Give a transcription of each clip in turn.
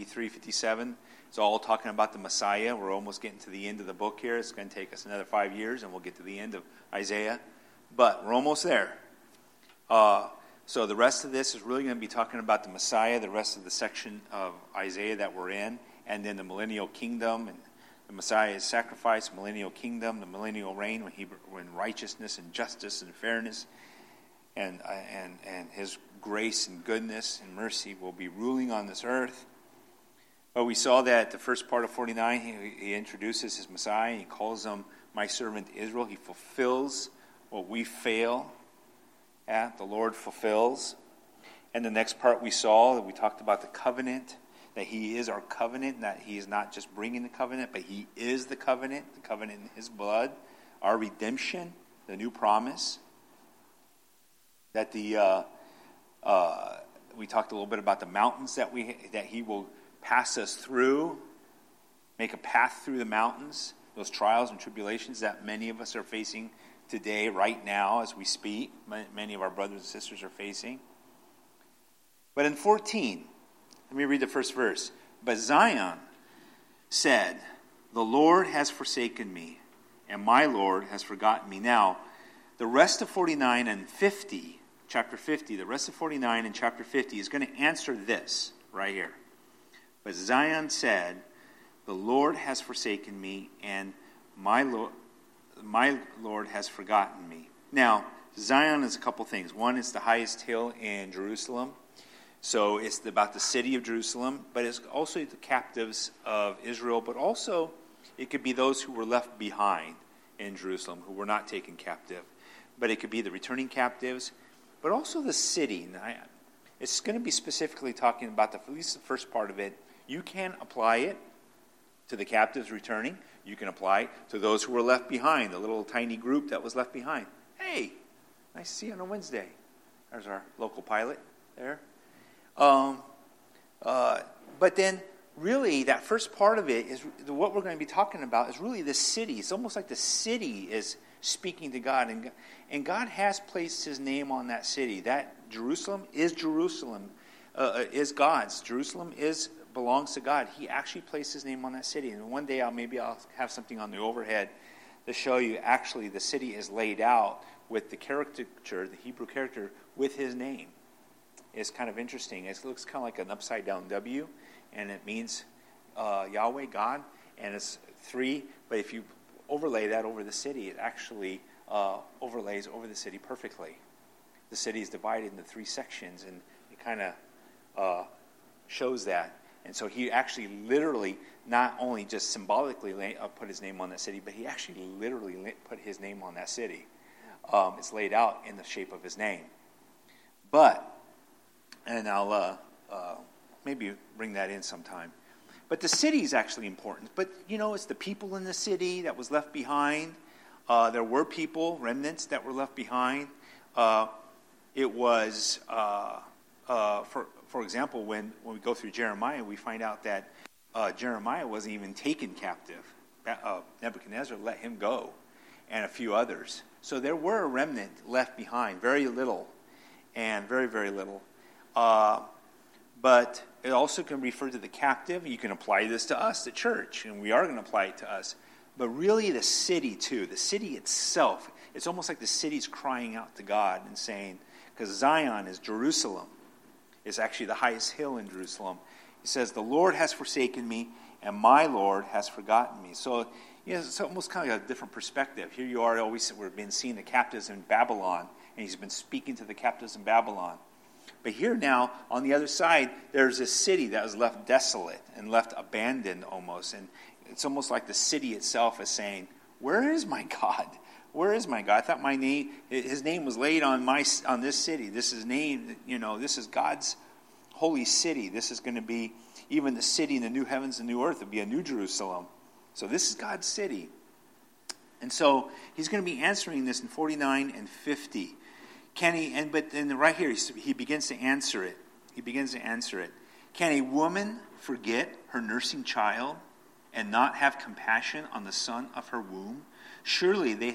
53, 57. It's all talking about the Messiah. We're almost getting to the end of the book here. It's going to take us another 5 years, and we'll get to the end of Isaiah. But we're almost there. So the rest of this is really going to be talking about the Messiah, the rest of the section of Isaiah that we're in, and then the millennial kingdom, and the Messiah's sacrifice, millennial kingdom, the millennial reign, when righteousness and justice and fairness and his grace and goodness and mercy will be ruling on this earth. But we saw that the first part of 49, he introduces his Messiah. He calls him my servant Israel. He fulfills what we fail at. The Lord fulfills. And the next part we saw, that we talked about the covenant, that he is our covenant, that he is not just bringing the covenant, but he is the covenant in his blood, our redemption, the new promise. That we talked a little bit about the mountains that he will pass us through, make a path through the mountains, those trials and tribulations that many of us are facing today, right now, as we speak. Many of our brothers and sisters are facing. But in 14, let me read the first verse. But Zion said, the Lord has forsaken me, and my Lord has forgotten me. Now, the rest of 49 and 50, chapter 50, the rest of 49 and chapter 50 is going to answer this right here. But Zion said, the Lord has forsaken me, and my Lord has forgotten me. Now, Zion is a couple things. One, it's the highest hill in Jerusalem. So it's about the city of Jerusalem, but it's also the captives of Israel, but also it could be those who were left behind in Jerusalem, who were not taken captive. But it could be the returning captives, but also the city. It's going to be specifically talking about at least the first part of it. You can apply it to the captives returning. You can apply it to those who were left behind, the little tiny group that was left behind. Hey, nice to see you on a Wednesday. There's our local pilot there. But then really that first part of it is what we're going to be talking about is really the city. It's almost like the city is speaking to God, and God has placed his name on that city. That Jerusalem, is God's. Jerusalem belongs to God. He actually placed his name on that city. And one day I'll have something on the overhead to show you actually the city is laid out with the caricature, the Hebrew character, with his name. It's kind of interesting. It looks kind of like an upside down W, and it means Yahweh, God, and it's 3. But if you overlay that over the city, it actually overlays over the city perfectly. The city is divided into 3 sections, and it kind of shows that. And so he actually literally not only just symbolically put his name on that city, but he actually literally put his name on that city. It's laid out in the shape of his name. And I'll maybe bring that in sometime. But the city is actually important. But, it's the people in the city that was left behind. There were people, remnants, that were left behind. It was, for example, when we go through Jeremiah, we find out that Jeremiah wasn't even taken captive. Nebuchadnezzar let him go, and a few others. So there were a remnant left behind, very little, and very, very little. But it also can refer to the captive. You can apply this to us, the church, and we are going to apply it to us. But really the city too, the city itself, it's almost like the city's crying out to God and saying, because Zion is Jerusalem. It's actually the highest hill in Jerusalem. He says, the Lord has forsaken me, and my Lord has forgotten me. So, it's almost kind of a different perspective. Here you are, we've been seeing the captives in Babylon, and he's been speaking to the captives in Babylon. But here now, on the other side, there's a city that was left desolate and left abandoned almost. And it's almost like the city itself is saying, where is my God? Where is my God? I thought his name was laid on this city. This is named, this is God's holy city. This is going to be even the city in the new heavens and new earth. It'll be a new Jerusalem. So this is God's city. And so he's going to be answering this in 49 and 50. But then right here, he begins to answer it. Can a woman forget her nursing child and not have compassion on the son of her womb? Surely they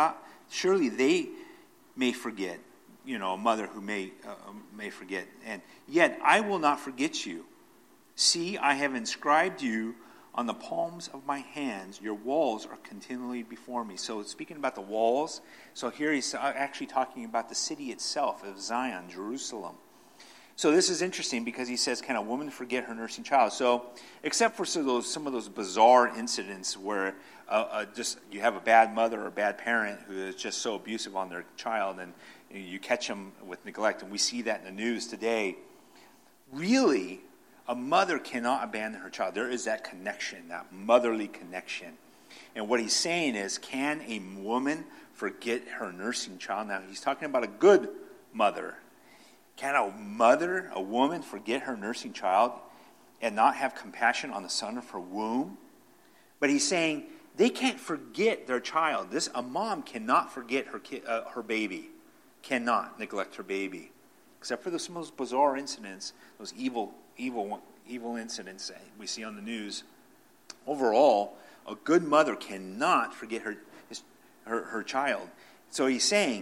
may forget, a mother who may forget. And yet I will not forget you, See, I have inscribed you on the palms of my hands. Your walls are continually before me. So speaking about the walls, so here he's actually talking about the city itself of Zion, Jerusalem. So this is interesting because he says, can a woman forget her nursing child? So except for some of those bizarre incidents where just you have a bad mother or a bad parent who is just so abusive on their child, and you catch them with neglect, and we see that in the news today, really, a mother cannot abandon her child. There is that connection, that motherly connection. And what he's saying is, can a woman forget her nursing child? Now, he's talking about a good mother. Can a woman forget her nursing child and not have compassion on the son of her womb? But he's saying they can't forget their child. A mom cannot forget her baby, cannot neglect her baby, except for some of those bizarre incidents, those evil incidents that we see on the news. Overall, a good mother cannot forget her child. So he's saying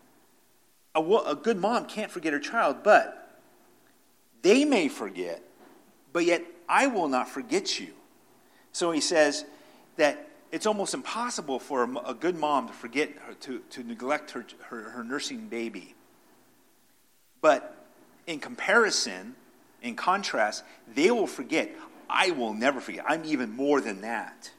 a good mom can't forget her child, but they may forget, but yet I will not forget you. So he says that it's almost impossible for a good mom to forget to neglect her nursing baby. But in comparison, in contrast, they will forget. I will never forget. I'm even more than that.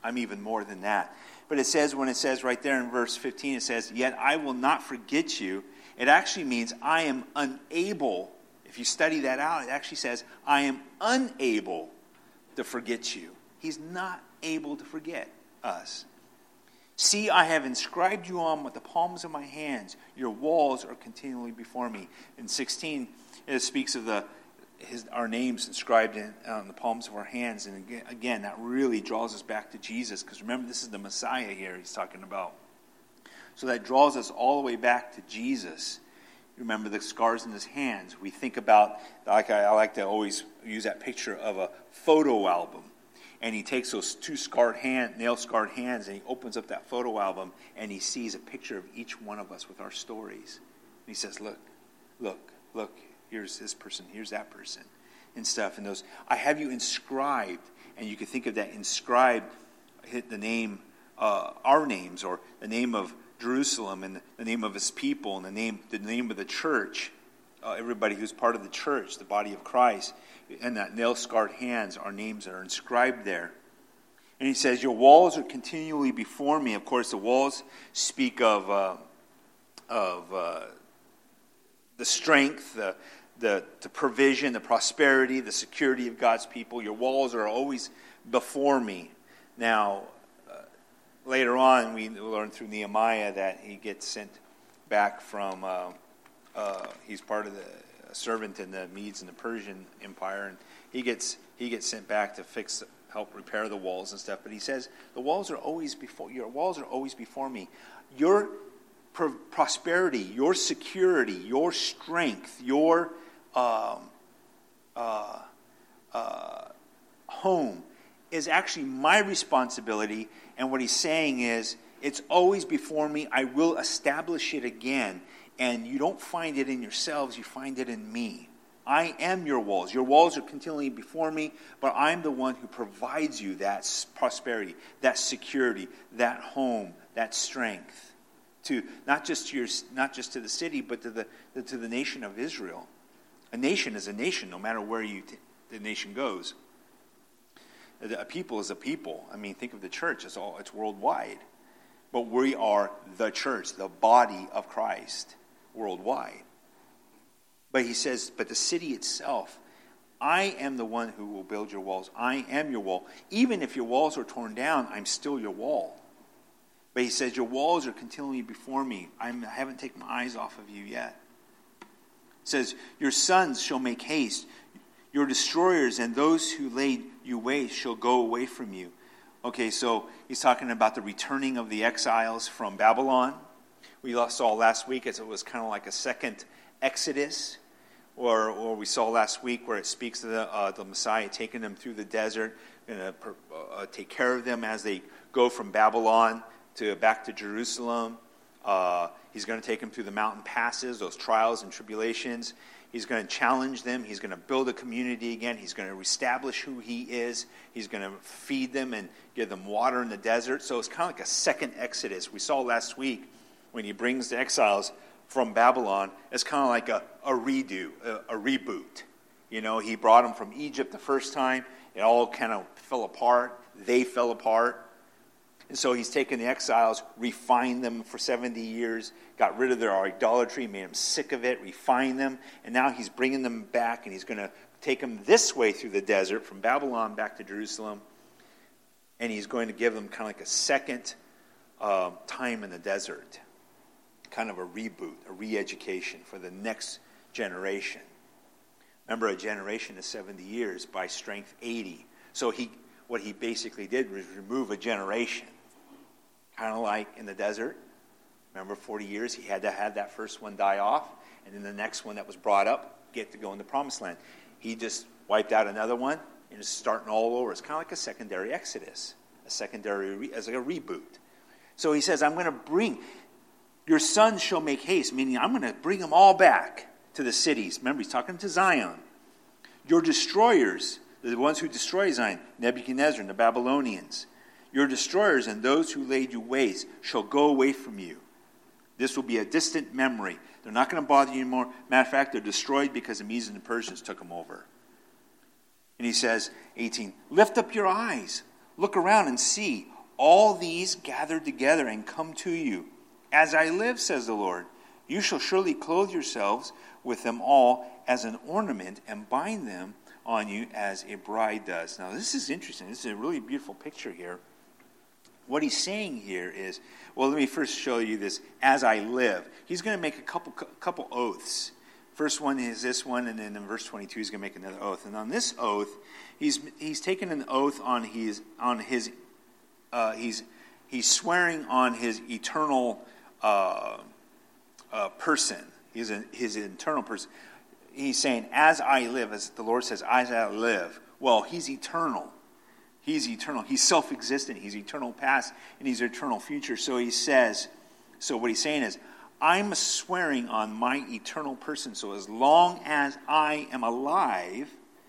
But it says, when it says right there in verse 15, it says, yet I will not forget you. It actually means I am unable. If you study that out, it actually says, I am unable to forget you. He's not able to forget us. See, I have inscribed you on with the palms of my hands. Your walls are continually before me. In 16, it speaks of our names inscribed on the palms of our hands. And again, that really draws us back to Jesus. Because remember, this is the Messiah here he's talking about. So that draws us all the way back to Jesus. Remember the scars in his hands. We think about, I like to always use that picture of a photo album. And he takes those two nail-scarred hands, and he opens up that photo album, and he sees a picture of each one of us with our stories. And he says, look, here's this person, here's that person, and stuff. And those, I have you inscribed, and you can think of that inscribed, hit the name, our names, or the name of Jerusalem, and the name of his people, and the name of the church, everybody who's part of the church, the body of Christ. And that nail-scarred hands, our names are inscribed there. And he says, your walls are continually before me. Of course, the walls speak of the strength, the provision, the prosperity, the security of God's people. Your walls are always before me. Now, later on, we learn through Nehemiah that he gets sent back from, he's part of the servant in the Medes and the Persian Empire, and he gets sent back to help repair the walls and stuff. But he says, your walls are always before me. Your prosperity, your security, your strength, your home is actually my responsibility. And what he's saying is, it's always before me. I will establish it again. And you don't find it in yourselves, you find it in me. I am your walls. Your walls are continually before me, but I'm the one who provides you that prosperity, that security, that home, that strength. To not just to the city, but to the nation of Israel. A nation is a nation, no matter where the nation goes. A people is a people. I mean, think of the church. It's worldwide. But we are the church, the body of Christ, worldwide. But he says, but the city itself, I am the one who will build your walls. I am your wall. Even if your walls are torn down, I'm still your wall. But he says, your walls are continually before me. I haven't taken my eyes off of you yet. It says, your sons shall make haste. Your destroyers and those who laid you waste shall go away from you. Okay, so he's talking about the returning of the exiles from Babylon. We saw last week as it was kind of like a second Exodus, or we saw last week where it speaks of the Messiah taking them through the desert, going to take care of them as they go from Babylon back to Jerusalem. He's going to take them through the mountain passes, those trials and tribulations. He's going to challenge them. He's going to build a community again. He's going to establish who he is. He's going to feed them and give them water in the desert. So it's kind of like a second Exodus. We saw last week when he brings the exiles from Babylon, it's kind of like a redo, a reboot. You know, he brought them from Egypt the first time. It all kind of fell apart. They fell apart. And so he's taken the exiles, refined them for 70 years, got rid of their idolatry, made them sick of it, refined them, and now he's bringing them back, and he's going to take them this way through the desert, from Babylon back to Jerusalem, and he's going to give them kind of like a second time in the desert, kind of a reboot, a re-education for the next generation. Remember, a generation is 70 years, by strength 80. So what he basically did was remove a generation. Kind of like in the desert. Remember, 40 years, he had to have that first one die off, and then the next one that was brought up get to go in the promised land. He just wiped out another one, and is starting all over. It's kind of like a secondary Exodus, as like a reboot. So he says, I'm going to bring, your sons shall make haste, meaning I'm going to bring them all back to the cities. Remember, he's talking to Zion. Your destroyers, the ones who destroy Zion, Nebuchadnezzar and the Babylonians, your destroyers and those who laid you waste shall go away from you. This will be a distant memory. They're not going to bother you anymore. Matter of fact, they're destroyed because the Medes and the Persians took them over. And he says, 18, lift up your eyes, look around and see. All these gathered together and come to you. As I live, says the Lord, you shall surely clothe yourselves with them all as an ornament and bind them on you as a bride does. Now, this is interesting. This is a really beautiful picture here. What he's saying here is, well, let me first show you this, as I live. He's going to make a couple oaths. First one is this one, and then in verse 22 he's going to make another oath. And on this oath, he's taken an oath he's swearing on his eternal person. His internal person. He's saying, as I live, as the Lord says, as I live. Well, he's eternal. He's eternal. He's self-existent. He's eternal past, and he's eternal future. So he says, so what he's saying is, I'm swearing on my eternal person. So as long as I am alive,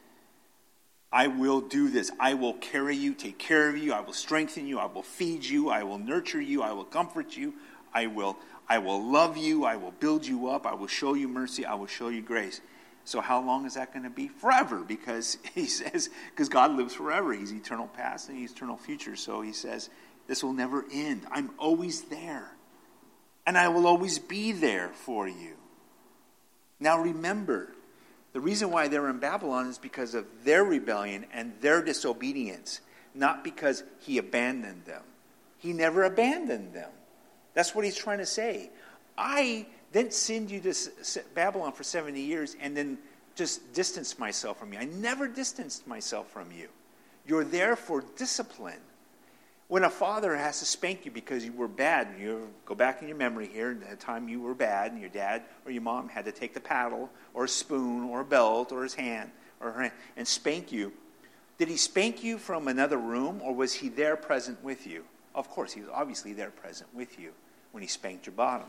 I will do this. I will carry you, take care of you. I will strengthen you. I will feed you. I will nurture you. I will comfort you. I will love you. I will build you up. I will show you mercy. I will show you grace. So how long is that going to be? Forever, because he says, because God lives forever. He's eternal past and he's eternal future. So he says, this will never end. I'm always there. And I will always be there for you. Now remember, the reason why they're in Babylon is because of their rebellion and their disobedience, not because he abandoned them. He never abandoned them. That's what he's trying to say. I didn't send you to Babylon for 70 years and then just distance myself from you. I never distanced myself from you. You're there for discipline. When a father has to spank you because you were bad, you go back in your memory here, the time you were bad and your dad or your mom had to take the paddle or a spoon or a belt or his hand or her hand and spank you. Did he spank you from another room, or was he there present with you? Of course, he was obviously there present with you when he spanked your bottom.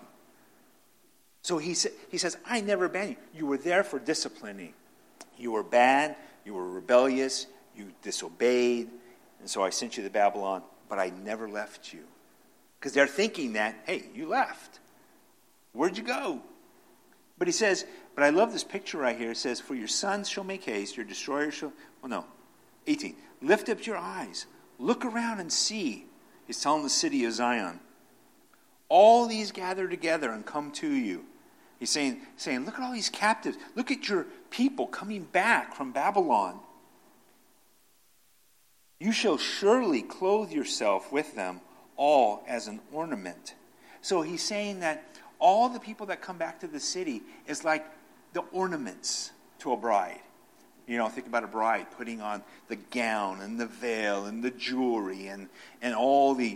So he says, I never abandoned you. You were there for disciplining. You were bad, you were rebellious, you disobeyed, and so I sent you to Babylon, but I never left you. Because they're thinking that, hey, you left. Where'd you go? But he says, but I love this picture right here. It says, for your sons shall make haste, your destroyers shall, 18. Lift up your eyes, look around and see. He's telling the city of Zion. All these gather together and come to you. He's saying, look at all these captives. Look at your people coming back from Babylon. You shall surely clothe yourself with them all as an ornament. So he's saying that all the people that come back to the city is like the ornaments to a bride. You know, think about a bride putting on the gown and the veil and the jewelry and all the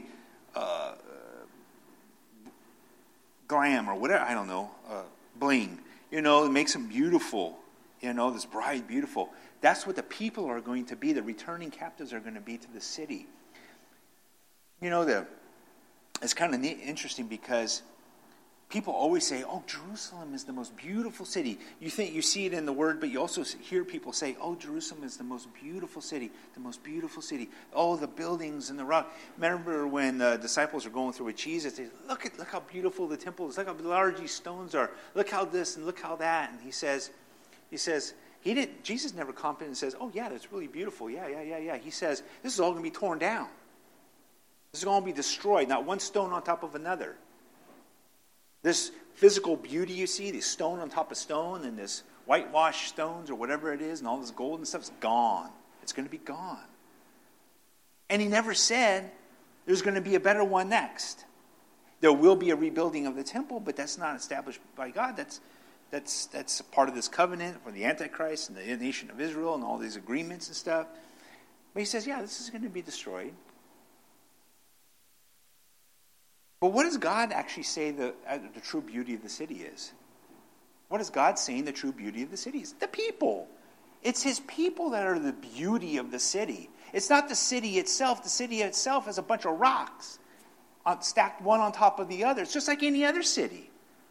glam or whatever, I don't know, bling. You know, it makes them beautiful. You know, this bride beautiful. That's what the people are going to be. The returning captives are going to be to the city. You know, it's kind of interesting because People always say, oh, Jerusalem is the most beautiful city. You see it in the word, but you also hear people say, oh, Jerusalem is the most beautiful city, the most beautiful city. Oh, the buildings and the rock. Remember when the disciples are going through with Jesus, they say, look how beautiful the temple is. Look how large these stones are. Look how this and look how that. And he says, Jesus never commented and says, oh, yeah, that's really beautiful. Yeah. He says, this is all going to be torn down. This is going to be destroyed. Not one stone on top of another. This physical beauty you see, this stone on top of stone and this whitewashed stones or whatever it is and all this gold and stuff is gone. It's going to be gone. And he never said there's going to be a better one next. There will be a rebuilding of the temple, but that's not established by God. That's part of this covenant for the Antichrist and the nation of Israel and all these agreements and stuff. But he says, yeah, this is going to be destroyed. But what does God actually say the true beauty of the city is? What is God saying the true beauty of the city is? The people. It's his people that are the beauty of the city. It's not the city itself. The city itself has a bunch of rocks stacked one on top of the other. It's just like any other city.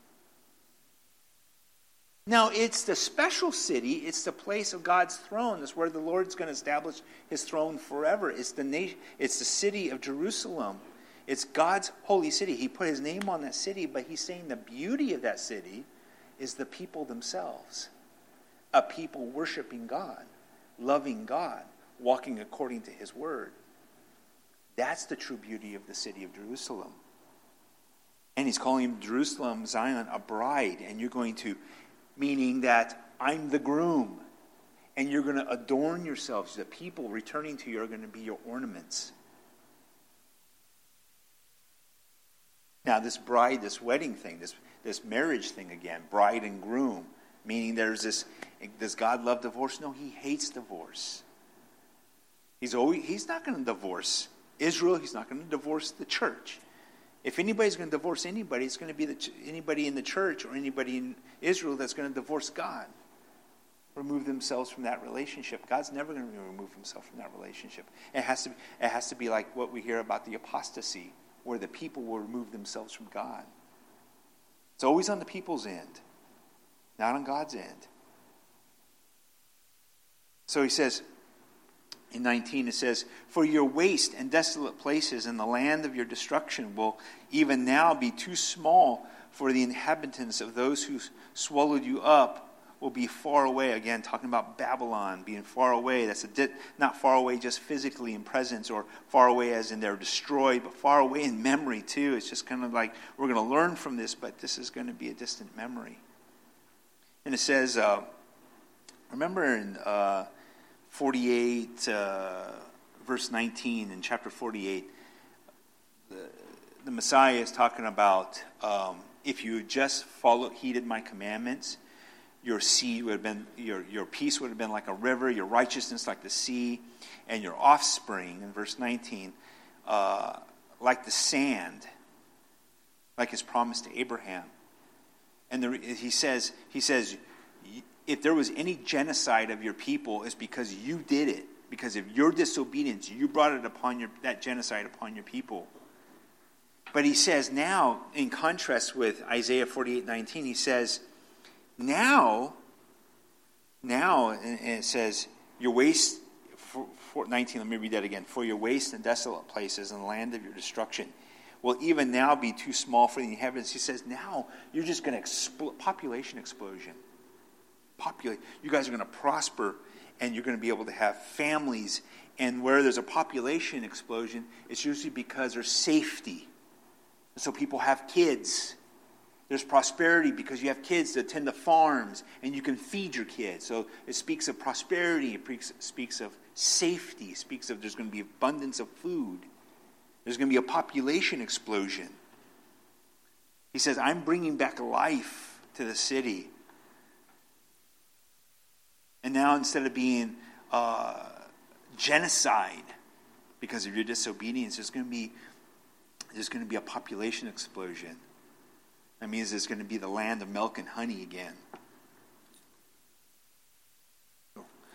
Now, it's the special city. It's the place of God's throne. It's where the Lord's going to establish his throne forever. It's the city of Jerusalem. It's God's holy city. He put his name on that city, but he's saying the beauty of that city is the people themselves. A people worshiping God, loving God, walking according to his word. That's the true beauty of the city of Jerusalem. And he's calling Jerusalem, Zion, a bride. And you're going to, meaning that I'm the groom. And you're going to adorn yourselves. The people returning to you are going to be your ornaments. Now, this bride, this wedding thing, this marriage thing again, bride and groom, meaning there's this, does God love divorce? No, he hates divorce. He's not going to divorce Israel. He's not going to divorce the church. If anybody's going to divorce anybody, it's going to be anybody in the church or anybody in Israel that's going to divorce God, remove themselves from that relationship. God's never going to remove himself from that relationship. It has to be like what we hear about the apostasy, where the people will remove themselves from God. It's always on the people's end, not on God's end. So he says, in 19 it says, for your waste and desolate places in the land of your destruction will even now be too small for the inhabitants of those who swallowed you up will be far away. Again, talking about Babylon being far away. That's not far away just physically in presence or far away as in they're destroyed, but far away in memory too. It's just kind of like we're going to learn from this, but this is going to be a distant memory. And it says, remember in 48, verse 19, in chapter 48, the Messiah is talking about if you just heeded my commandments, your seed would have been, your peace would have been like a river, your righteousness like the sea, and your offspring, in verse 19, like the sand, like his promise to Abraham. And he says, if there was any genocide of your people, it's because you did it. Because of your disobedience, you brought it upon that genocide upon your people. But he says now, in contrast with Isaiah 48:19, he says, Now, and it says, your waste, 19, let me read that again. For your waste and desolate places in the land of your destruction will even now be too small for the inhabitants. He says, now you're just going to population explosion. You guys are going to prosper, and you're going to be able to have families. And where there's a population explosion, it's usually because there's safety. So people have kids. There's prosperity because you have kids that attend the farms and you can feed your kids. So it speaks of prosperity. It speaks of safety. It speaks of there's going to be abundance of food. There's going to be a population explosion. He says, I'm bringing back life to the city. And now instead of being genocide because of your disobedience, there's going to be a population explosion. That means it's going to be the land of milk and honey again.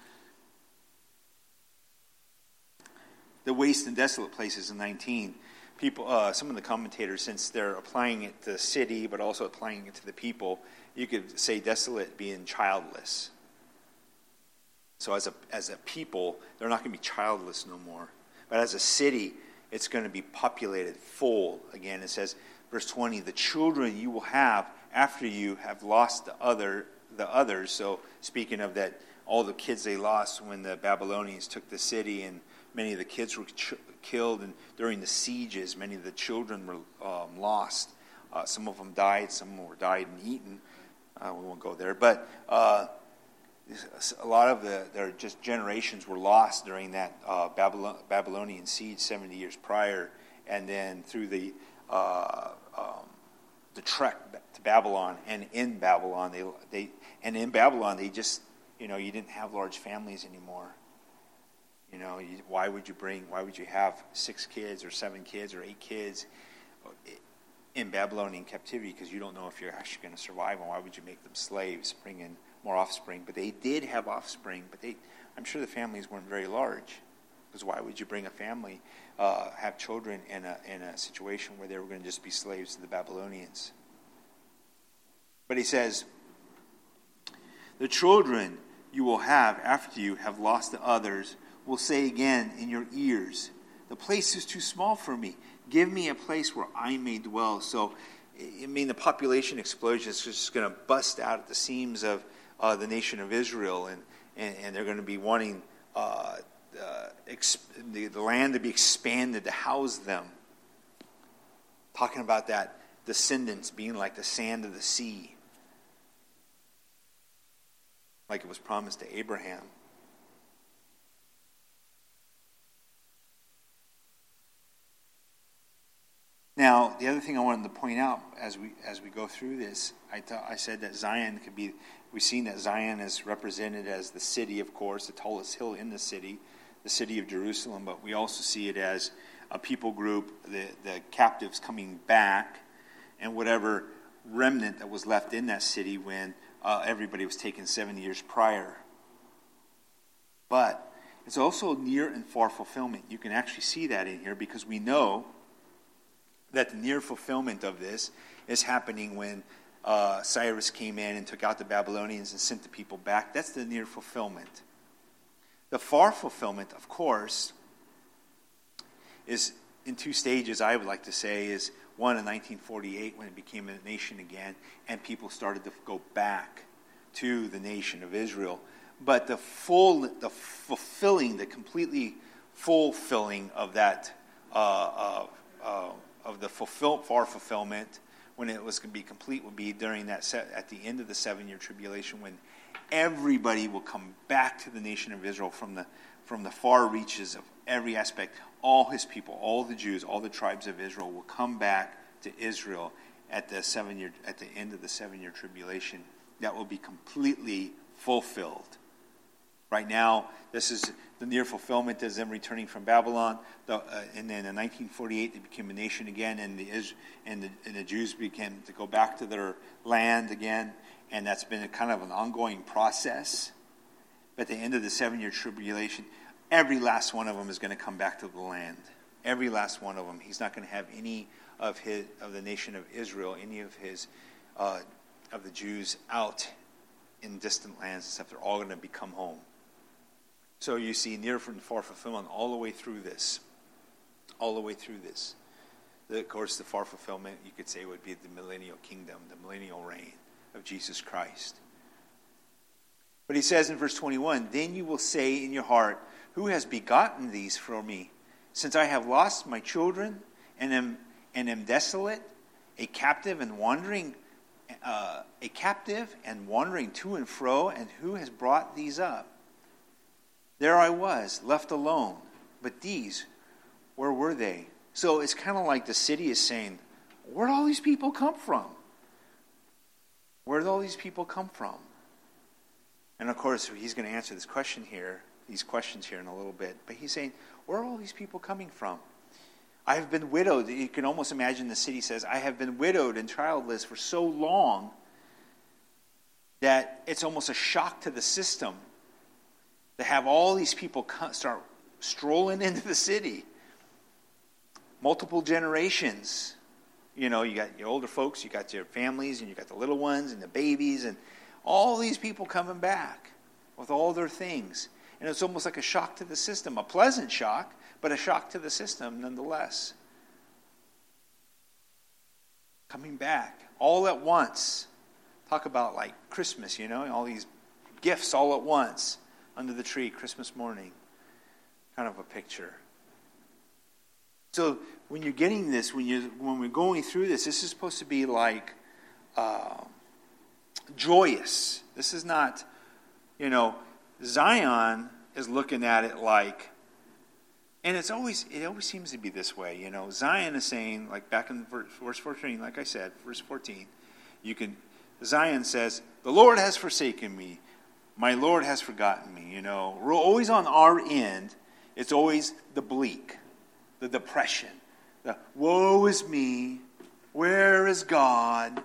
The waste and desolate places in 19. people, some of the commentators, since they're applying it to the city, but also applying it to the people, you could say desolate being childless. So as a people, they're not going to be childless no more. But as a city, it's going to be populated, full. Again, it says, verse 20, the children you will have after you have lost the others. So speaking of that, all the kids they lost when the Babylonians took the city, and many of the kids were killed, and during the sieges, many of the children were lost. Some of them died, some were died and eaten. We won't go there, but a lot of their just generations were lost during that Babylonian siege 70 years prior, and then through the trek to Babylon, and in Babylon they just, you didn't have large families anymore. Why would you have 6 kids or 7 kids or 8 kids in Babylonian captivity? Because you don't know if you're actually going to survive, and why would you make them slaves, bring in more offspring? But they did have offspring, but I'm sure the families weren't very large. Because why would you bring a family, have children in a situation where they were going to just be slaves to the Babylonians? But he says, the children you will have after you have lost the others will say again in your ears, the place is too small for me. Give me a place where I may dwell. So, the population explosion is just going to bust out at the seams of the nation of Israel, and they're going to be wanting the land to be expanded to house them. Talking about that descendants being like the sand of the sea, like it was promised to Abraham. Now, the other thing I wanted to point out as we go through this, I said that Zion could be. We've seen that Zion is represented as the city, of course, the tallest hill in the city of Jerusalem. But we also see it as a people group, the captives coming back, and whatever remnant that was left in that city when everybody was taken 70 years prior. But it's also near and far fulfillment. You can actually see that in here, because we know that the near fulfillment of this is happening when Cyrus came in and took out the Babylonians and sent the people back. That's the near fulfillment. The far fulfillment, of course, is in 2 stages, I would like to say. Is one in 1948, when it became a nation again, and people started to go back to the nation of Israel. But the completely fulfilling of that, of the far fulfillment, when it was going to be complete, would be during that at the end of the 7-year tribulation, when everybody will come back to the nation of Israel from the far reaches of every aspect. All his people, all the Jews, all the tribes of Israel will come back to Israel at the end of the 7-year tribulation. That will be completely fulfilled. Right now, this is the near fulfillment is them returning from Babylon, and then in 1948 they became a nation again, and the Jews began to go back to their land again, and that's been a kind of an ongoing process. But at the end of the 7-year tribulation, every last one of them is going to come back to the land. Every last one of them. He's not going to have any of the nation of Israel, any of the Jews out in distant lands and stuff. They're all going to become home. So you see near and far fulfillment all the way through this. All the way through this. Of course, the far fulfillment, you could say, would be the millennial kingdom, the millennial reign of Jesus Christ. But he says in verse 21, then you will say in your heart, who has begotten these for me? Since I have lost my children and am desolate, a captive and wandering to and fro, and who has brought these up? There I was, left alone. But these, where were they? So it's kind of like the city is saying, where did all these people come from? Where did all these people come from? And of course, he's going to answer these questions here in a little bit. But he's saying, where are all these people coming from? I have been widowed. You can almost imagine the city says, I have been widowed and childless for so long that it's almost a shock to the system to have all these people start strolling into the city. multiple generations. You got your older folks, you got your families, and you got the little ones and the babies, and all these people coming back with all their things. And it's almost like a shock to the system, a pleasant shock, but a shock to the system nonetheless. Coming back all at once. Talk about like Christmas, all these gifts all at once under the tree, Christmas morning. Kind of a picture. So when you're getting this, when we're going through this is supposed to be like joyous. This is not, Zion is looking at it like, and it always seems to be this way. Zion is saying, like back in verse 14, like I said, verse 14, Zion says, the Lord has forsaken me. My Lord has forgotten me. We're always on our end. It's always the bleak, the depression, the woe is me, where is God,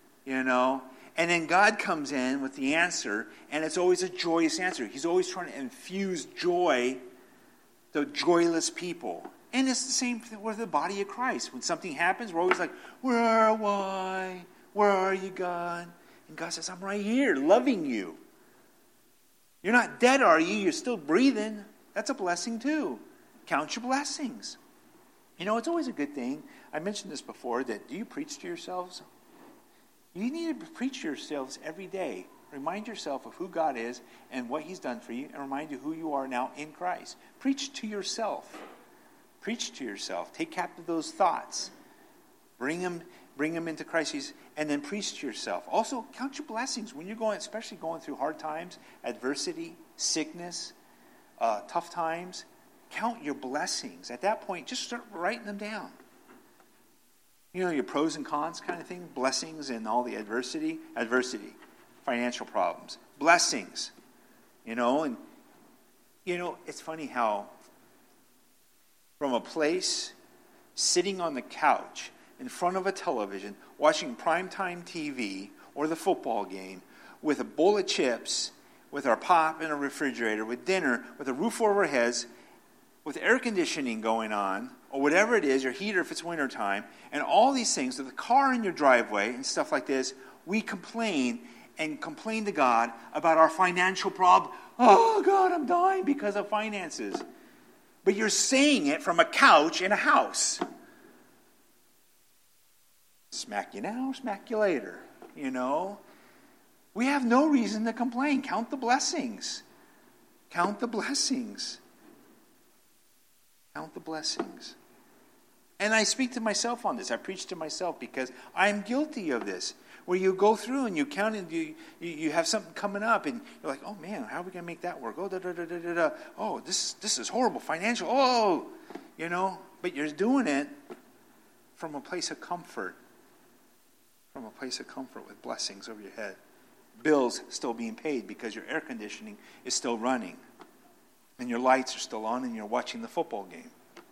And then God comes in with the answer, and it's always a joyous answer. He's always trying to infuse joy to joyless people. And it's the same with the body of Christ. When something happens, we're always like, where am I? Where are you, God? And God says, I'm right here, loving you. You're not dead, are you? You're still breathing. That's a blessing too. Count your blessings. It's always a good thing. I mentioned this before, that do you preach to yourselves? You need to preach to yourselves every day. Remind yourself of who God is and what He's done for you, and remind you who you are now in Christ. Preach to yourself. Preach to yourself. Take captive those thoughts. Bring them into Christ, and then preach to yourself. Also, count your blessings when you're especially going through hard times, adversity, sickness, tough times. Count your blessings. At that point, just start writing them down. Your pros and cons kind of thing. Blessings and all the adversity. Financial problems. Blessings. And it's funny how from a place sitting on the couch in front of a television, watching primetime TV or the football game with a bowl of chips, with our pop in a refrigerator, with dinner, with a roof over our heads, with air conditioning going on, or whatever it is, your heater if it's wintertime, and all these things, with a car in your driveway and stuff like this, we complain to God about our financial problem. Oh, God, I'm dying because of finances. But you're saying it from a couch in a house. Smack you now, smack you later, We have no reason to complain. Count the blessings. Count the blessings. Count the blessings. And I speak to myself on this. I preach to myself because I'm guilty of this. Where you go through and you count and you have something coming up and you're like, oh man, how are we going to make that work? Oh, oh, this is horrible financial. Oh, but you're doing it from a place of comfort. From a place of comfort with blessings over your head. Bills still being paid because your air conditioning is still running. And your lights are still on and you're watching the football game.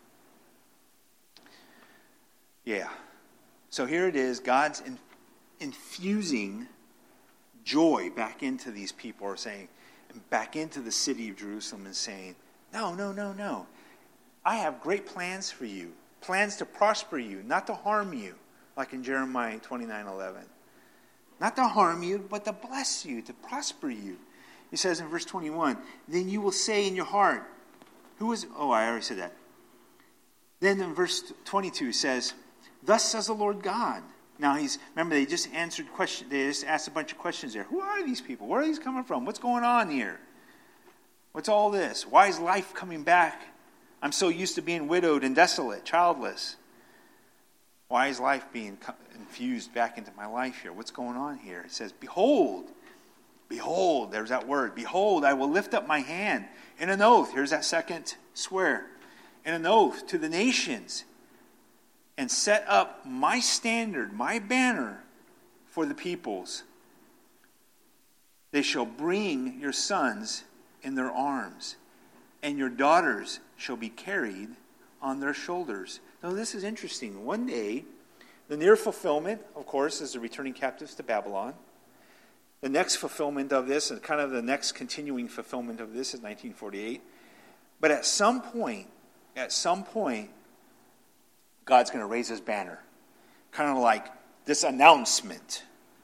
Yeah. So here it is. God's infusing joy back into these people, or saying, and back into the city of Jerusalem, and saying, no. I have great plans for you. Plans to prosper you, not to harm you. Like in Jeremiah 29:11. Not to harm you, but to bless you, to prosper you. He says in verse 21, then you will say in your heart, I already said that. Then in verse 22 he says, thus says the Lord God. Now remember they just answered questions, they just asked a bunch of questions there. Who are these people? Where are these coming from? What's going on here? What's all this? Why is life coming back? I'm so used to being widowed and desolate, childless. Why is life being infused back into my life here? What's going on here? It says, behold, there's that word. Behold, I will lift up my hand in an oath. Here's that second swear. In an oath to the nations, and set up my standard, my banner for the peoples. They shall bring your sons in their arms, and your daughters shall be carried on their shoulders. Now this is interesting. One day, the near fulfillment, of course, is the returning captives to Babylon. The next fulfillment of this, and kind of the next continuing fulfillment of this, is 1948. But at some point, God's going to raise his banner. Kind of like this announcement,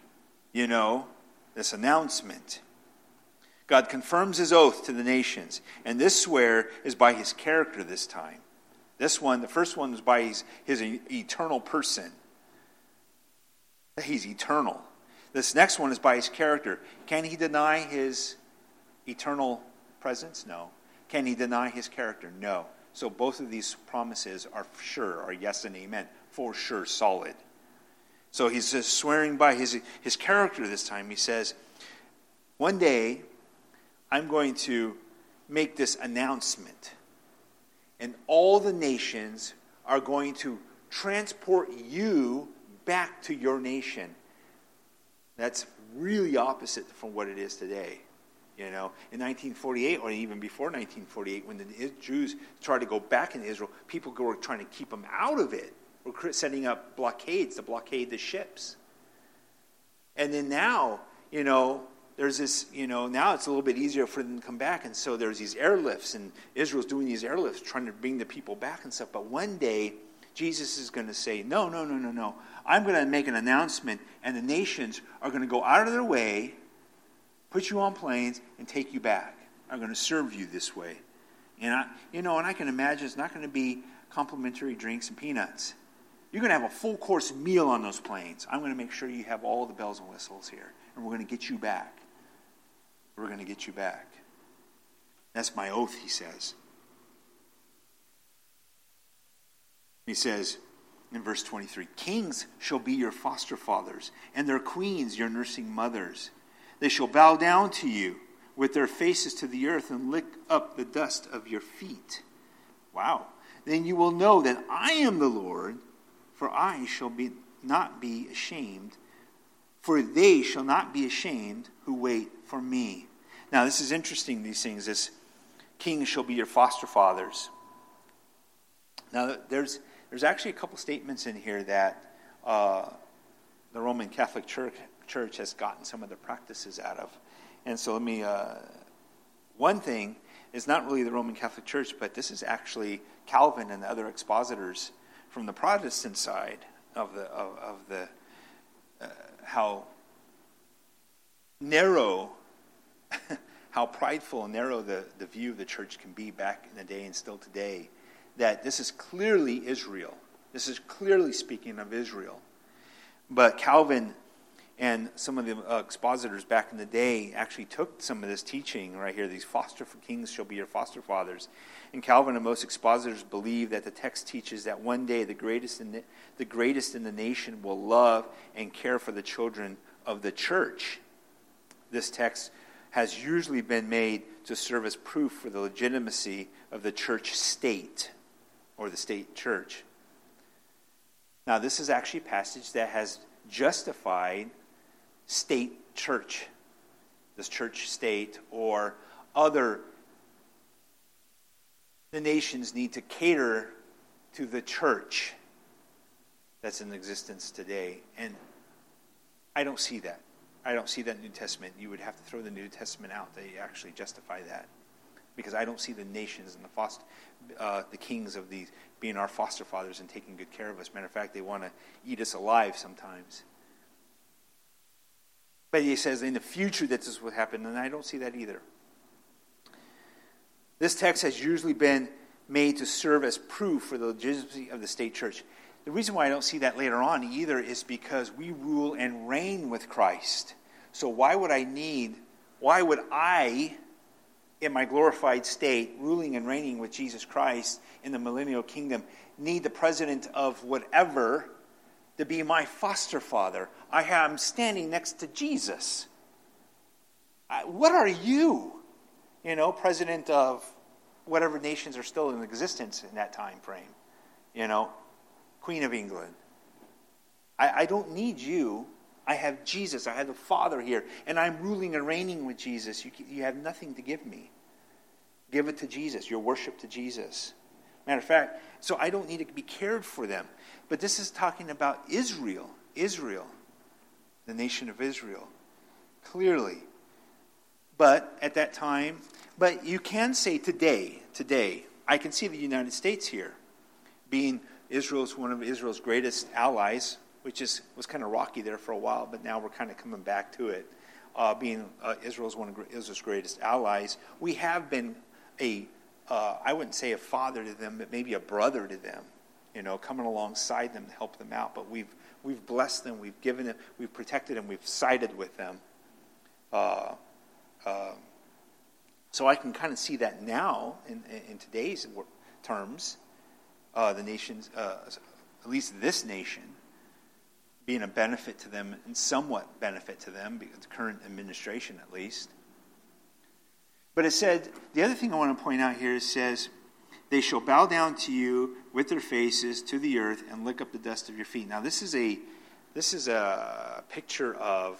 this announcement. God confirms his oath to the nations, and this swear is by his character this time. This one, the first one, was by his eternal person. He's eternal. This next one is by his character. Can he deny his eternal presence? No. Can he deny his character? No. So both of these promises are yes and amen, for sure, solid. So he's just swearing by his character this time. He says, one day I'm going to make this announcement, and all the nations are going to transport you back to your nation. That's really opposite from what it is today. In 1948, or even before 1948, when the Jews tried to go back into Israel, people were trying to keep them out of it. We're setting up blockades to blockade the ships. And then now, there's this, now it's a little bit easier for them to come back. And so there's these airlifts, and Israel's doing these airlifts, trying to bring the people back and stuff. But one day, Jesus is going to say, no. I'm going to make an announcement, and the nations are going to go out of their way, put you on planes, and take you back. I'm going to serve you this way. And I can imagine it's not going to be complimentary drinks and peanuts. You're going to have a full course meal on those planes. I'm going to make sure you have all the bells and whistles here. And we're going to get you back. We're going to get you back. That's my oath, he says. He says in verse 23, kings shall be your foster fathers, and their queens your nursing mothers. They shall bow down to you with their faces to the earth and lick up the dust of your feet. Wow. Then you will know that I am the Lord, for I shall not be ashamed, for they shall not be ashamed who wait for me. Now this is interesting, these things. This kings shall be your foster fathers. Now there's actually a couple statements in here that the Roman Catholic Church has gotten some of the practices out of. And so one thing is not really the Roman Catholic Church, but this is actually Calvin and the other expositors from the Protestant side of the how narrow, how prideful and narrow the view of the church can be back in the day and still today, that this is clearly Israel. This is clearly speaking of Israel. But Calvin and some of the expositors back in the day actually took some of this teaching right here. These kings shall be your foster fathers. And Calvin and most expositors believe that the text teaches that one day the greatest in the nation will love and care for the children of the church. This text has usually been made to serve as proof for the legitimacy of the church state, or the state church. Now, this is actually a passage that has justified state church, this church state, or the nations need to cater to the church that's in existence today. And I don't see that. I don't see that in the New Testament. You would have to throw the New Testament out to actually justify that. Because I don't see the nations and the kings of these being our foster fathers and taking good care of us. Matter of fact, they want to eat us alive sometimes. But he says in the future that this will happen, and I don't see that either. This text has usually been made to serve as proof for the legitimacy of the state church. The reason why I don't see that later on either is because we rule and reign with Christ. So why would I, in my glorified state, ruling and reigning with Jesus Christ in the millennial kingdom, need the president of whatever to be my foster father? I am standing next to Jesus. What are you? President of whatever nations are still in existence in that time frame. Queen of England. I don't need you. I have Jesus. I have the Father here. And I'm ruling and reigning with Jesus. You have nothing to give me. Give it to Jesus. Your worship to Jesus. Matter of fact, so I don't need to be cared for them. But this is talking about Israel. Israel. The nation of Israel. Clearly. But at that time, but you can say today, I can see the United States here being Israel is one of Israel's greatest allies, which was kind of rocky there for a while, but now we're kind of coming back to it. Being Israel is one of Israel's greatest allies, we have been I wouldn't say a father to them, but maybe a brother to them, coming alongside them to help them out. But we've blessed them, we've given them, we've protected them, we've sided with them. So I can kind of see that now in today's terms, the nations, at least this nation, being a benefit to them and somewhat benefit to them, because the current administration at least. But it said, the other thing I want to point out here, it says, they shall bow down to you with their faces to the earth and lick up the dust of your feet. Now this is a picture of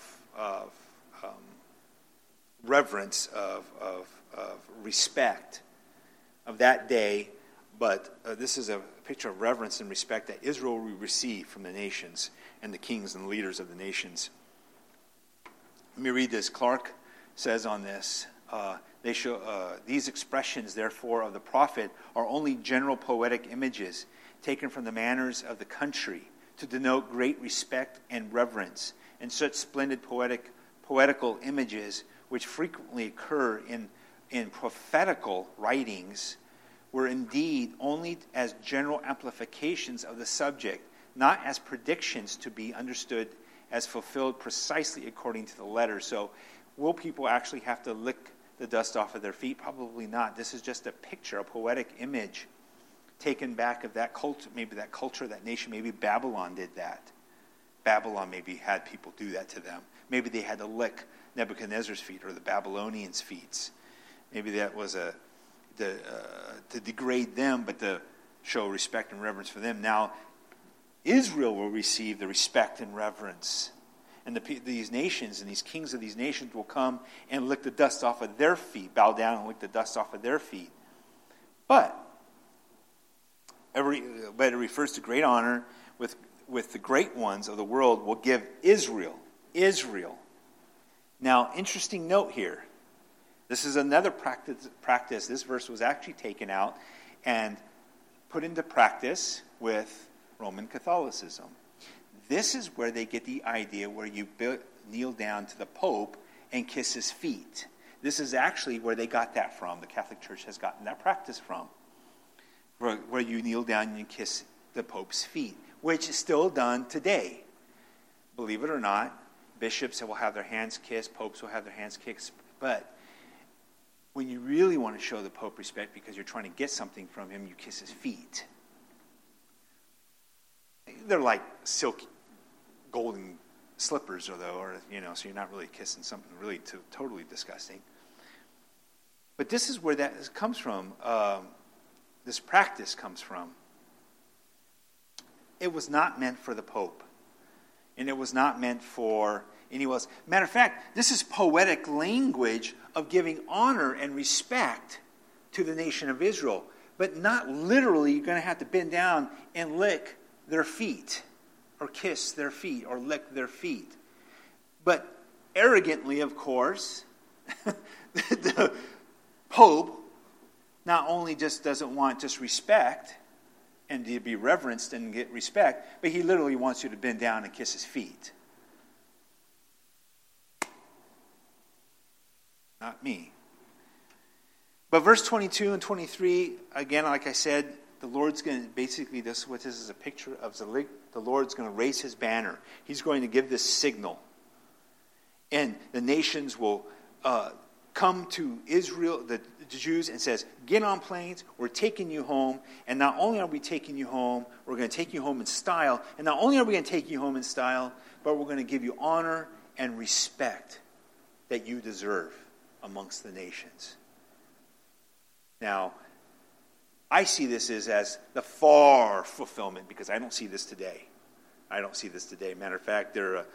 reverence, of respect of that day, but this is a picture of reverence and respect that Israel will receive from the nations and the kings and the leaders of the nations. Let me read this. Clark says on this, these expressions, therefore, of the prophet are only general poetic images taken from the manners of the country to denote great respect and reverence, and such splendid poetical images which frequently occur in prophetical writings were indeed only as general amplifications of the subject, not as predictions to be understood as fulfilled precisely according to the letter. So will people actually have to lick the dust off of their feet? Probably not. This is just a picture, a poetic image taken back of that culture, that nation. Maybe Babylon did that. Babylon maybe had people do that to them. Maybe they had to lick Nebuchadnezzar's feet or the Babylonians' feet. Maybe that was to degrade them, but to show respect and reverence for them. Now, Israel will receive the respect and reverence. And these nations and these kings of these nations will come and lick the dust off of their feet, bow down and lick the dust off of their feet. But it refers to great honor with the great ones of the world will give Israel. Now, interesting note here. This is another practice. This verse was actually taken out and put into practice with Roman Catholicism. This is where they get the idea where you kneel down to the Pope and kiss his feet. This is actually where they got that from. The Catholic Church has gotten that practice from. Where you kneel down and you kiss the Pope's feet, which is still done today. Believe it or not, bishops will have their hands kissed, popes will have their hands kissed, but when you really want to show the Pope respect because you're trying to get something from him, you kiss his feet. They're like silky golden slippers, so you're not really kissing something really totally disgusting. But this is where that comes from. This practice comes from. It was not meant for the Pope. And it was not meant for anyone else. Matter of fact, this is poetic language of giving honor and respect to the nation of Israel. But not literally, you're going to have to bend down and lick their feet, or kiss their feet, or lick their feet. But arrogantly, of course, the Pope not only just doesn't want just respect and to be reverenced and get respect, but he literally wants you to bend down and kiss his feet. Not me. But verse 22 and 23, again, like I said, the Lord's going to, basically this is a picture of the Lord's going to raise his banner. He's going to give this signal. And the nations will come to Israel, the Jews, and says, get on planes, we're taking you home. And not only are we taking you home, we're going to take you home in style. And not only are we going to take you home in style, but we're going to give you honor and respect that you deserve amongst the nations. Now, I see this as the far fulfillment, because I don't see this today. Matter of fact, the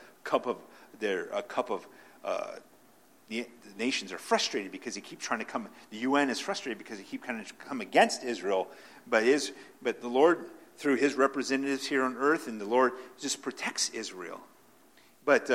nations are frustrated because they keep trying to come. The UN is frustrated because they keep trying to come against Israel. But the Lord, through his representatives here on earth, and the Lord just protects Israel. But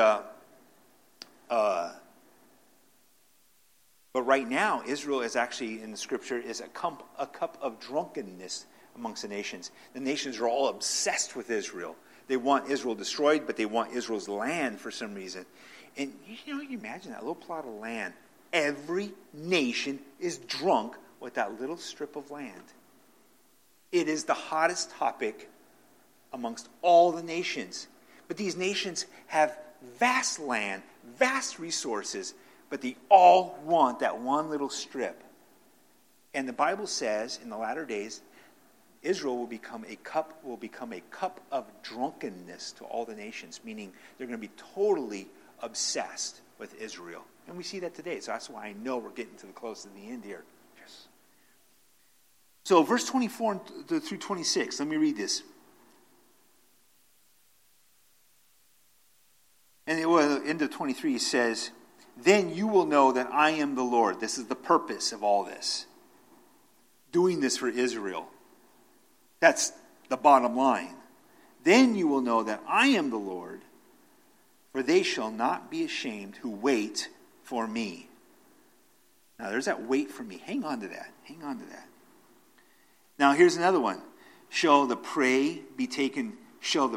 right now, Israel is actually, in the scripture, is a cup of drunkenness amongst the nations. The nations are all obsessed with Israel. They want Israel destroyed, but they want Israel's land for some reason. And you imagine that little plot of land. Every nation is drunk with that little strip of land. It is the hottest topic amongst all the nations. But these nations have vast land, vast resources, but they all want that one little strip. And the Bible says in the latter days, Israel will become a cup of drunkenness to all the nations, meaning they're going to be totally obsessed with Israel. And we see that today, so that's why I know we're getting to the close to the end here. Yes. So verse 24 through 26, let me read this. And into 23 he says, then you will know that I am the Lord. This is the purpose of all this. Doing this for Israel. That's the bottom line. Then you will know that I am the Lord, for they shall not be ashamed who wait for me. Now there's that wait for me. Hang on to that. Hang on to that. Now here's another one. Shall the prey be taken from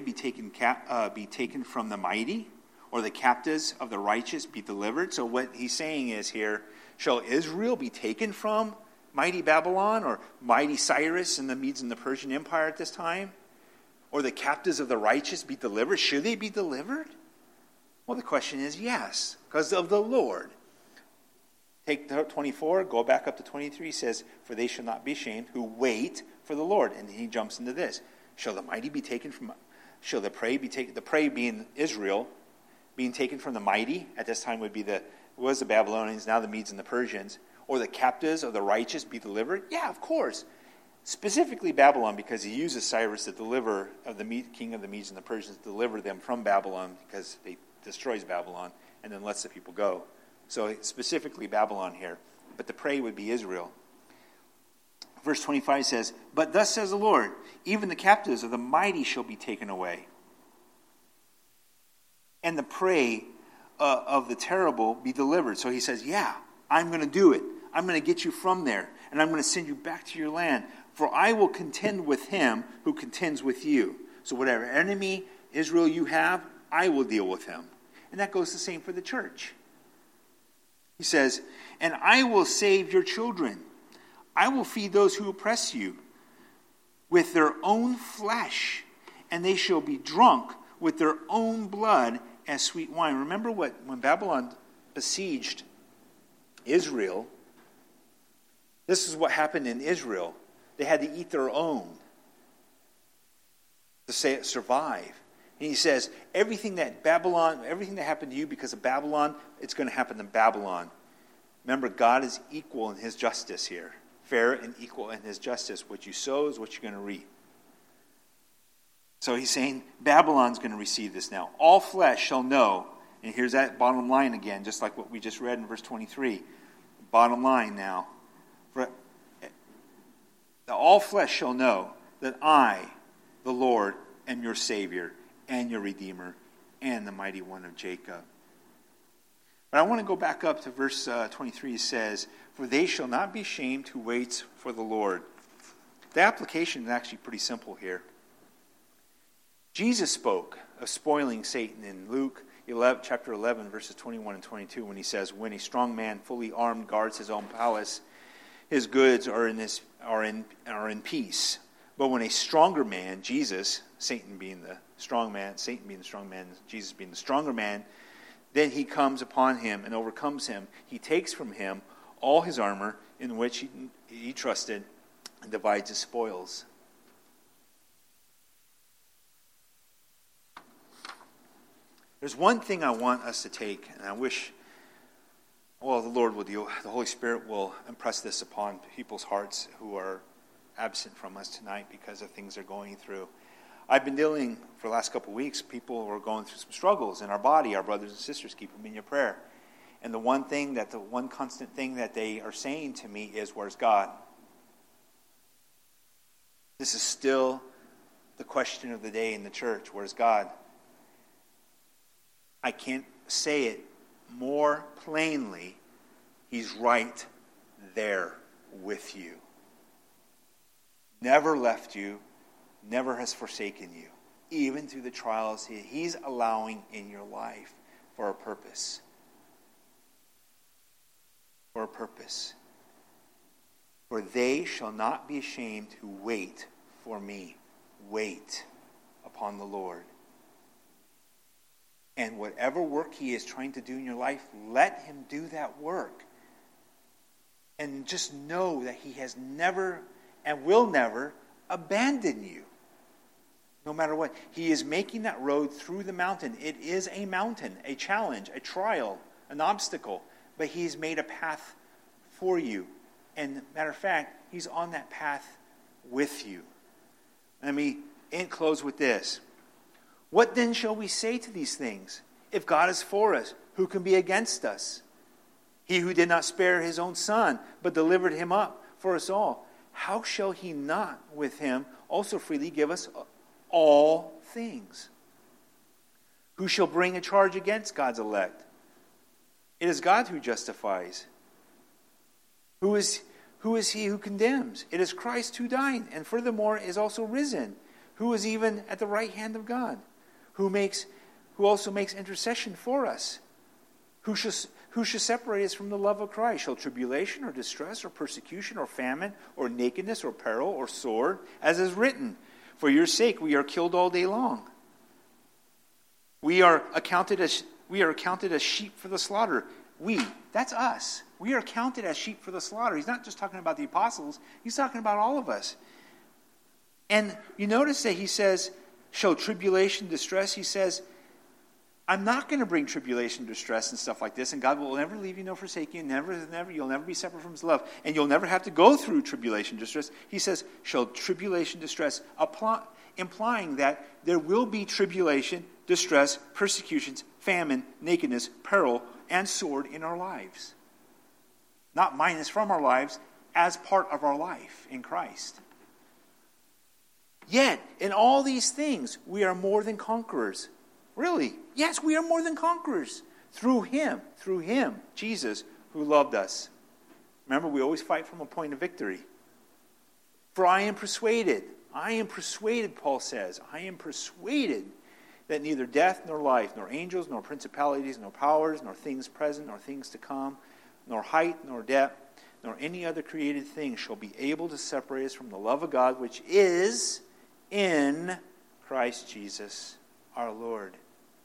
the mighty, or the captives of the righteous be delivered? So what he's saying is here, shall Israel be taken from mighty Babylon, or mighty Cyrus and the Medes and the Persian Empire at this time? Or the captives of the righteous be delivered? Should they be delivered? Well, the question is yes, because of the Lord. Take 24, go back up to 23, he says, for they shall not be ashamed who wait for the Lord. And he jumps into this. Shall the mighty be taken from, shall the prey be taken, the prey being Israel, being taken from the mighty, at this time would be the Babylonians, now the Medes and the Persians, or the captives of the righteous be delivered? Yeah, of course. Specifically Babylon, because he uses Cyrus to deliver, king of the Medes and the Persians, to deliver them from Babylon, because he destroys Babylon and then lets the people go. So specifically Babylon here. But the prey would be Israel. Verse 25 says, but thus says the Lord, even the captives of the mighty shall be taken away, and the prey of the terrible be delivered. So he says, yeah, I'm going to do it. I'm going to get you from there, and I'm going to send you back to your land. For I will contend with him who contends with you. So whatever enemy, Israel, you have, I will deal with him. And that goes the same for the church. He says, and I will save your children. I will feed those who oppress you with their own flesh, and they shall be drunk with their own blood as sweet wine. Remember when Babylon besieged Israel, this is what happened in Israel. They had to eat their own to survive. And he says, everything that happened to you because of Babylon, it's going to happen to Babylon. Remember, God is equal in his justice here. Fair and equal in his justice. What you sow is what you're going to reap. So he's saying Babylon's going to receive this now. All flesh shall know, and here's that bottom line again, just like what we just read in verse 23. Bottom line now. All flesh shall know that I, the Lord, am your Savior and your Redeemer and the Mighty One of Jacob. But I want to go back up to verse 23. It says, for they shall not be ashamed who waits for the Lord. The application is actually pretty simple here. Jesus spoke of spoiling Satan in Luke chapter 11, verses 21 and 22, when he says, when a strong man fully armed guards his own palace, his goods are in peace. But when a stronger man, Jesus, Satan being the strong man, Jesus being the stronger man, then he comes upon him and overcomes him. He takes from him all his armor in which he trusted and divides his spoils. There's one thing I want us to take, and I wish, the Lord will deal, the Holy Spirit will impress this upon people's hearts who are absent from us tonight because of things they're going through. I've been dealing for the last couple of weeks, people who are going through some struggles in our body, our brothers and sisters, keep them in your prayer. And the one constant thing that they are saying to me is, where's God? This is still the question of the day in the church. Where's God? I can't say it more plainly. He's right there with you. never left you, never has forsaken you, even through the trials he's allowing in your life for a purpose. For a purpose. For they shall not be ashamed who wait for me. Wait upon the Lord. And whatever work he is trying to do in your life, let him do that work. And just know that he has never and will never abandon you. No matter what. He is making that road through the mountain. It is a mountain, a challenge, a trial, an obstacle. But he's made a path for you. And matter of fact, he's on that path with you. Let me close with this. What then shall we say to these things? If God is for us, who can be against us? He who did not spare his own son, but delivered him up for us all, how shall he not with him also freely give us all things? Who shall bring a charge against God's elect? It is God who justifies. Who is he who condemns? It is Christ who died, and furthermore is also risen, who is even at the right hand of God, who also makes intercession for us. Who shall separate us from the love of Christ? Shall tribulation or distress or persecution or famine or nakedness or peril or sword? As is written, for your sake we are killed all day long. We are accounted as sheep for the slaughter. That's us. We are counted as sheep for the slaughter. He's not just talking about the apostles. He's talking about all of us. And you notice that he says, shall tribulation, distress, he says, I'm not going to bring tribulation, distress, and stuff like this, and God will never leave you nor forsake you, you'll never be separate from his love, and you'll never have to go through tribulation, distress. He says, shall tribulation, distress, implying that there will be tribulation, distress, persecutions, famine, nakedness, peril, and sword in our lives. Not minus from our lives, as part of our life in Christ. Yet, in all these things, we are more than conquerors. Really? Yes, we are more than conquerors. Through him, Jesus, who loved us. Remember, we always fight from a point of victory. For I am persuaded, Paul says, I am persuaded that neither death nor life, nor angels, nor principalities, nor powers, nor things present, nor things to come, nor height, nor depth, nor any other created thing shall be able to separate us from the love of God, which is in Christ Jesus our Lord.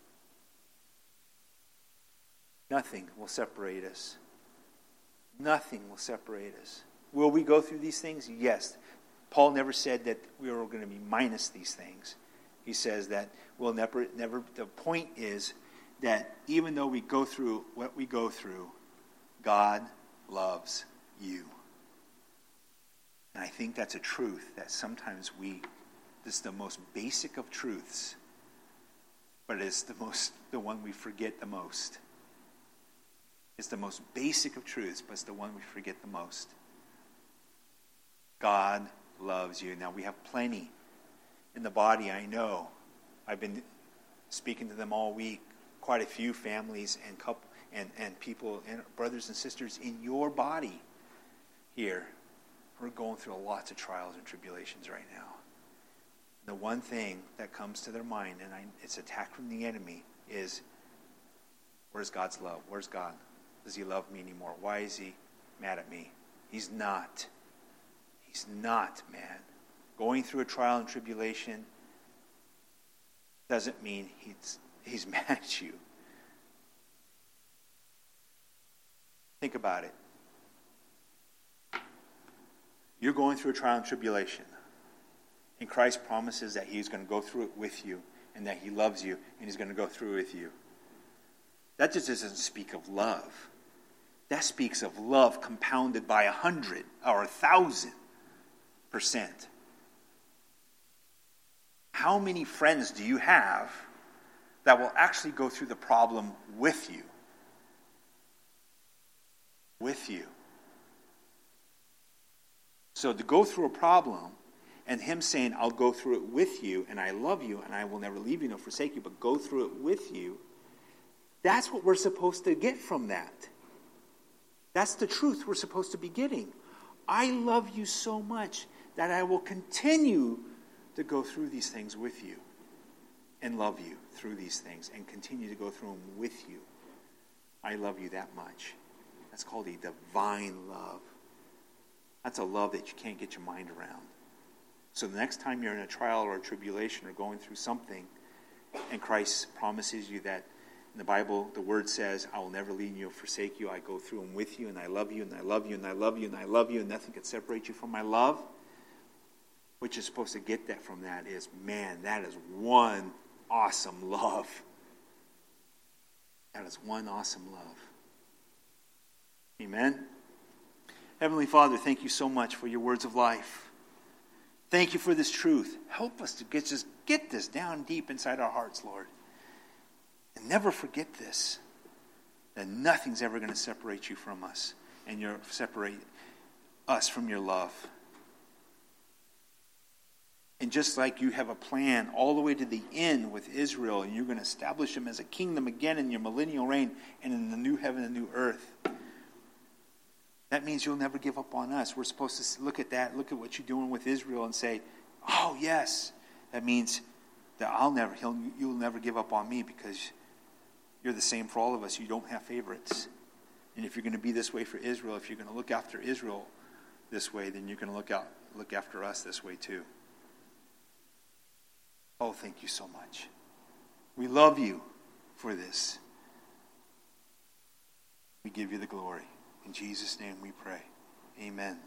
Nothing will separate us. Nothing will separate us. Will we go through these things? Yes. Paul never said that we were going to be minus these things. He says that we'll never, the point is that even though we go through what we go through, God loves you. And I think that's a truth that sometimes this is the most basic of truths, but it's the one we forget the most. It's the most basic of truths, but it's the one we forget the most. God loves you. Now, we have plenty in the body, I know. I've been speaking to them all week. Quite a few families and people and brothers and sisters in your body here. We're going through lots of trials and tribulations right now. The one thing that comes to their mind, and it's attack from the enemy, is where's God's love? Where's God? Does he love me anymore? Why is he mad at me? He's not. He's not mad. Going through a trial and tribulation doesn't mean he's mad at you. Think about it. You're going through a trial and tribulation. And Christ promises that he's going to go through it with you, and that he loves you, and he's going to go through it with you. That just doesn't speak of love. That speaks of love compounded by 100 or 1,000%. How many friends do you have that will actually go through the problem with you? With you. So to go through a problem, and him saying, I'll go through it with you, and I love you, and I will never leave you nor forsake you, but go through it with you, that's what we're supposed to get from that. That's the truth we're supposed to be getting. I love you so much that I will continue to go through these things with you and love you through these things and continue to go through them with you. I love you that much. That's called a divine love. That's a love that you can't get your mind around. So the next time you're in a trial or a tribulation or going through something, and Christ promises you that, in the Bible, the word says, I will never leave you or forsake you. I go through them with you, and I love you, and I love you, and I love you, and I love you, and nothing can separate you from my love. What you're supposed to get that from that is, man, that is one awesome love. That is one awesome love. Amen. Heavenly Father, thank you so much for your words of life. Thank you for this truth. Help us to get this down deep inside our hearts, Lord. And never forget this, that nothing's ever going to separate you from us and separate us from your love. And just like you have a plan all the way to the end with Israel, and you're going to establish them as a kingdom again in your millennial reign and in the new heaven and new earth, that means you'll never give up on us. We're supposed to look at that, look at what you're doing with Israel and say, oh, yes. That means that you'll never give up on me because you're the same for all of us. You don't have favorites. And if you're going to be this way for Israel, if you're going to look after Israel this way, then you're going to look after us this way too. Oh, thank you so much. We love you for this. We give you the glory. In Jesus' name we pray. Amen.